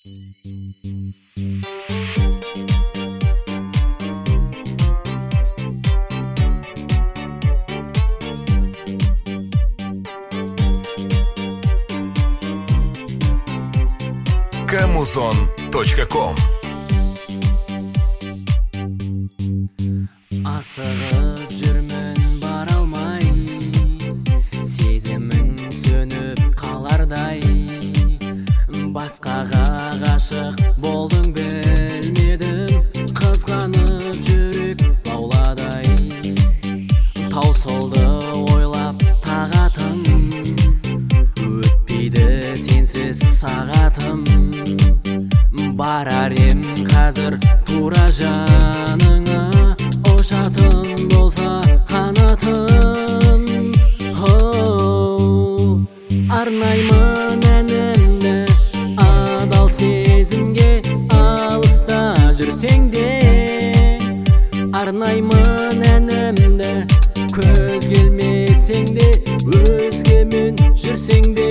Kamuzon.com Asығып жүрмін бара алмай, сезімің сөніп қалардай. Басқаға ғашық болдың білмедім, қызғанып жүрек лауладай. Таусылды ойлап тағатым, өтпейді сенсіз сағатым. Барар ем қазір тура жаныңа, ұшатын болса қанатым. Арнаймын әнімді адал сезімге, алыста жүрсең де. Арнаймын әнімді көз келмесең де, өзгемен жүрсең де.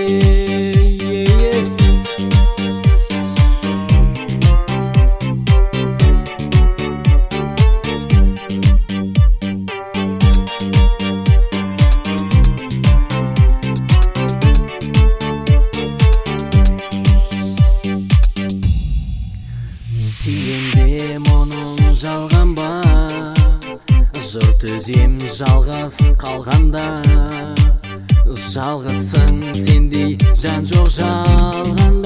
Сүйенбе мұның жалған ба, жұрт өзем жалғыз қалғанда. Жалғызсың сендей жан жоқ жалғанда.